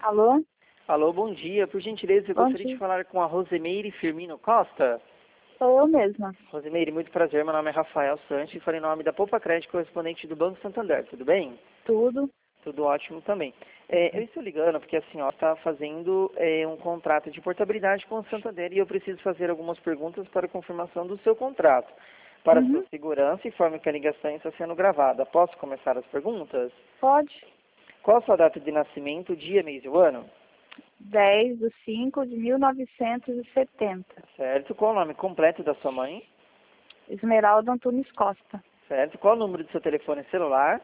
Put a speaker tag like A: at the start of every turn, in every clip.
A: Alô?
B: Alô, bom dia. Por gentileza, eu
A: Bom
B: gostaria
A: dia.
B: de falar com a Rosemeire Firmino Costa.
A: Sou eu mesma.
B: Rosemeire, muito prazer. Meu nome é Rafael Santos e falei em nome da Poupa Crédito, correspondente do Banco Santander. Tudo bem?
A: Tudo.
B: Tudo ótimo também. Eu estou ligando porque a senhora está fazendo um contrato de portabilidade com o Santander e eu preciso fazer algumas perguntas para confirmação do seu contrato. Para sua
A: Uhum.
B: segurança, informe que a ligação está sendo gravada. Posso começar as perguntas?
A: Pode.
B: Qual a sua data de nascimento, dia, mês e o ano?
A: 10/5/1970.
B: Certo. Qual o nome completo da sua mãe?
A: Esmeralda Antunes Costa.
B: Certo. Qual o número do seu telefone celular?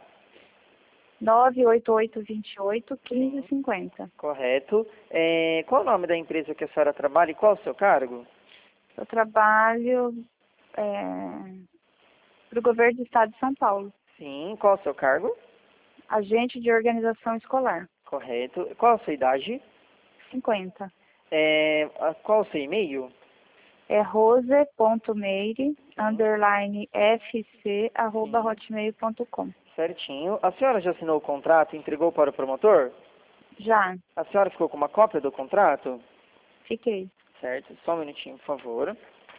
A: 98828-1550.
B: Correto. Qual o nome da empresa que a senhora trabalha e qual o seu cargo?
A: Eu trabalho para o governo do estado de São Paulo.
B: Sim. Qual o seu cargo?
A: Agente de organização escolar.
B: Correto. Qual a sua idade?
A: 50.
B: Qual o seu e-mail?
A: É rose.meire_fc@hotmail.com.
B: Certinho. A senhora já assinou o contrato e entregou para o promotor?
A: Já.
B: A senhora ficou com uma cópia do contrato?
A: Fiquei.
B: Certo. Só um minutinho, por favor.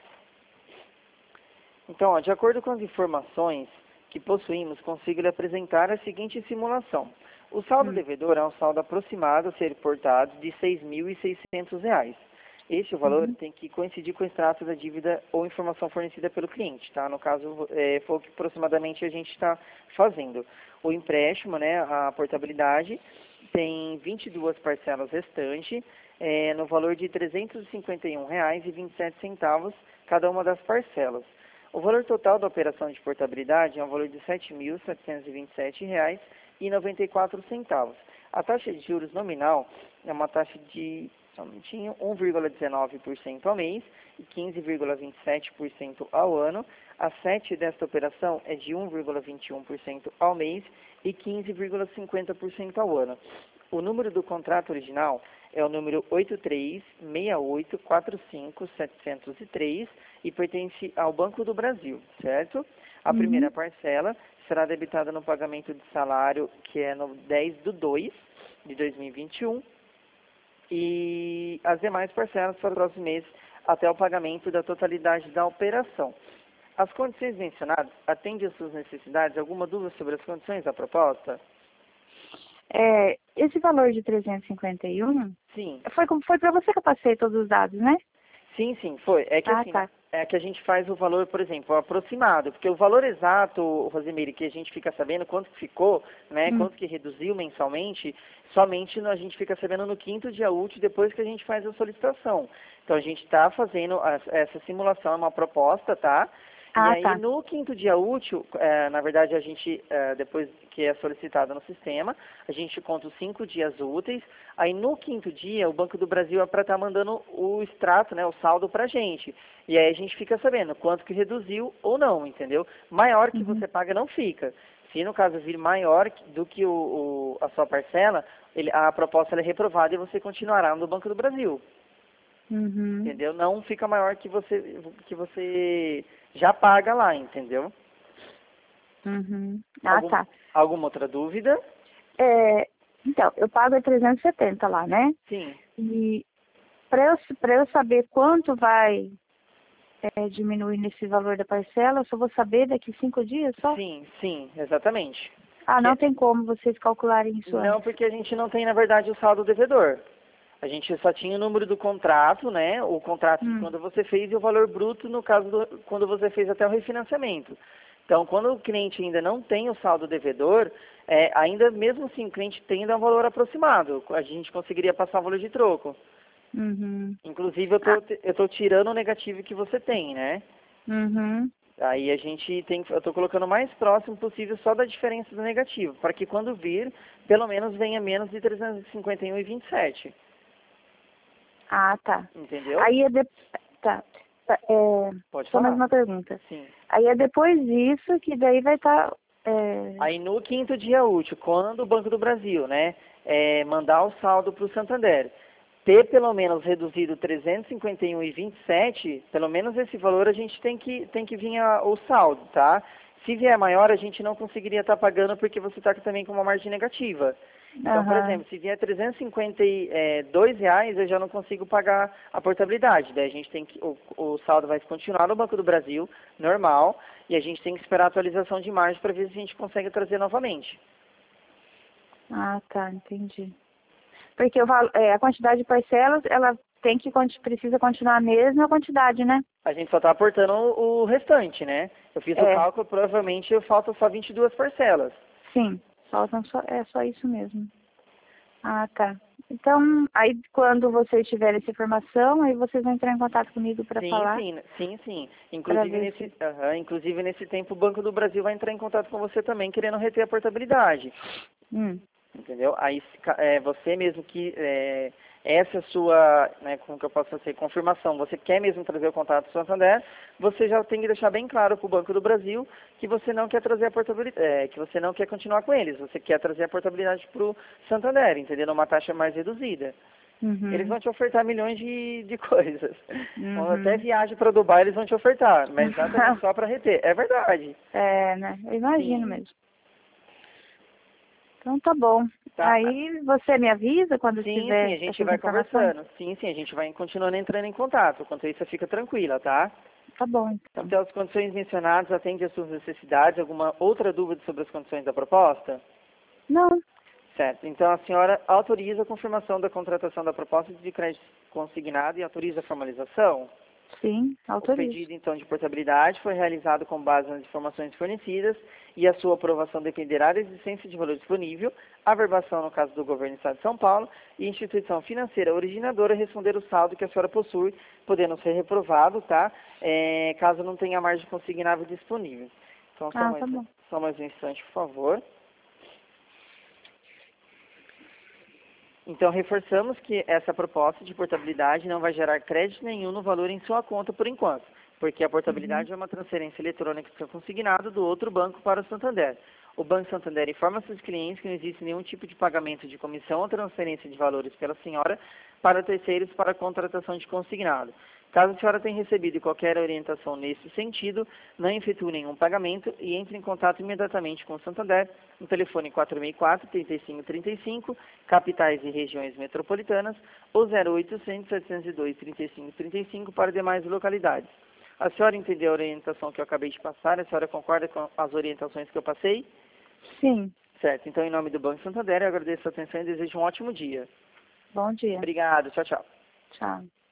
B: Então, ó, de acordo com as informações que possuímos, consigo lhe apresentar a seguinte simulação. O saldo devedor é um saldo aproximado a ser reportado de R$ 6.600. Este valor tem que coincidir com o extrato da dívida ou informação fornecida pelo cliente, tá? No caso, foi o que aproximadamente a gente está fazendo. O empréstimo, né, a portabilidade, tem 22 parcelas restantes, no valor de R$ 351,27 cada uma das parcelas. O valor total da operação de portabilidade é um valor de R$ 7.727,94. A taxa de juros nominal é uma taxa de 1,19% ao mês e 15,27% ao ano. A SET desta operação é de 1,21% ao mês e 15,50% ao ano. O número do contrato original é o número 8368457703 e pertence ao Banco do Brasil, certo? A primeira parcela será debitada no pagamento de salário, que é no 10/2 de 2021, e as demais parcelas para os próximos meses até o pagamento da totalidade da operação. As condições mencionadas atendem às suas necessidades? Alguma dúvida sobre as condições da proposta?
A: Esse valor de 351,
B: Sim.
A: foi para você que eu passei todos os dados, né?
B: Sim, foi. É que assim,
A: Tá.
B: é que a gente faz o valor, por exemplo, aproximado, porque o valor exato, Rosemeire, que a gente fica sabendo quanto que ficou, né, quanto que reduziu mensalmente, somente a gente fica sabendo no 5º dia útil depois que a gente faz a solicitação. Então a gente está fazendo essa simulação, é uma proposta, tá? E aí no 5º dia útil, na verdade a gente, depois que é solicitado no sistema, a gente conta os 5 dias úteis, aí no 5º dia o Banco do Brasil é para estar mandando o extrato, né, o saldo para a gente. E aí a gente fica sabendo quanto que reduziu ou não, entendeu? Maior que você paga não fica. Se no caso vir maior do que a sua parcela, a proposta é reprovada e você continuará no Banco do Brasil. Entendeu? Não fica maior que você já paga lá, entendeu? Alguma outra dúvida?
A: Então, eu pago 370 lá, né?
B: Sim.
A: E para eu saber quanto vai diminuir nesse valor da parcela, eu só vou saber daqui 5 dias só?
B: Sim, exatamente.
A: Não tem como vocês calcularem isso
B: Não,
A: antes?
B: porque a gente não tem, na verdade, o saldo devedor. A gente só tinha o número do contrato, né? O contrato de quando você fez e o valor bruto, no caso, quando você fez até o refinanciamento. Então, quando o cliente ainda não tem o saldo devedor, ainda mesmo assim o cliente tem um valor aproximado. A gente conseguiria passar o valor de troco. Inclusive, eu estou tirando o negativo que você tem, né? Aí a gente eu estou colocando o mais próximo possível só da diferença do negativo, para que quando vir, pelo menos venha menos de 351,27.
A: Tá.
B: Entendeu?
A: Aí
B: Pode
A: só
B: falar.
A: mais uma pergunta.
B: Sim.
A: Aí é depois disso que daí vai estar...
B: Aí no 5º dia útil, quando o Banco do Brasil, né, mandar o saldo para o Santander, ter pelo menos reduzido 351,27, pelo menos esse valor a gente tem que vir o saldo, tá? Se vier maior, a gente não conseguiria estar pagando porque você está também com uma margem negativa. Então, por exemplo, se vier R$ 352, eu já não consigo pagar a portabilidade. Daí a gente tem que, o saldo vai continuar no Banco do Brasil, normal, e a gente tem que esperar a atualização de margem para ver se a gente consegue trazer novamente.
A: Ah, tá, entendi. Porque a quantidade de parcelas, ela precisa continuar a mesma quantidade, né?
B: A gente só está aportando o restante, né? Eu fiz o cálculo, provavelmente faltam só 22 parcelas.
A: Sim, é só isso mesmo. Ah, tá. Então, aí quando vocês tiverem essa informação, aí vocês vão entrar em contato comigo para falar?
B: Sim. Inclusive nesse tempo o Banco do Brasil vai entrar em contato com você também, querendo reter a portabilidade. Entendeu? Aí você mesmo que essa é a sua, né, como que eu posso dizer, confirmação, você quer mesmo trazer o contato do Santander, você já tem que deixar bem claro para o Banco do Brasil que você não quer trazer a portabilidade, que você não quer continuar com eles, você quer trazer a portabilidade para o Santander, entendeu? Numa taxa mais reduzida. Eles vão te ofertar milhões de coisas. Até viagem para Dubai eles vão te ofertar, mas exatamente só para reter. É verdade.
A: É, né? Eu imagino mesmo. Então tá bom.
B: Tá.
A: Aí você me avisa quando tiver.
B: Sim, a gente vai conversando. Sim, a gente vai continuando entrando em contato. Enquanto isso, você fica tranquila, tá?
A: Tá bom.
B: Então, pelas condições mencionadas, atende às suas necessidades. Alguma outra dúvida sobre as condições da proposta?
A: Não.
B: Certo. Então, a senhora autoriza a confirmação da contratação da proposta de crédito consignado e autoriza a formalização?
A: Sim, autorizo.
B: O pedido, então, de portabilidade foi realizado com base nas informações fornecidas e a sua aprovação dependerá da existência de valor disponível, a verbação no caso do Governo do Estado de São Paulo e a instituição financeira originadora responder o saldo que a senhora possui, podendo ser reprovado, tá? Caso não tenha margem consignável disponível. Então, só mais um instante, por favor. Então, reforçamos que essa proposta de portabilidade não vai gerar crédito nenhum no valor em sua conta por enquanto, porque a portabilidade é uma transferência eletrônica consignada do outro banco para o Santander. O Banco Santander informa seus clientes que não existe nenhum tipo de pagamento de comissão ou transferência de valores pela senhora para terceiros para a contratação de consignado. Caso a senhora tenha recebido qualquer orientação nesse sentido, não efetue nenhum pagamento e entre em contato imediatamente com o Santander no telefone 464-3535, capitais e regiões metropolitanas, ou 0800-702-3535 para demais localidades. A senhora entendeu a orientação que eu acabei de passar? A senhora concorda com as orientações que eu passei?
A: Sim.
B: Certo. Então, em nome do Banco Santander, eu agradeço a atenção e desejo um ótimo dia.
A: Bom dia.
B: Obrigado. Tchau, tchau.
A: Tchau.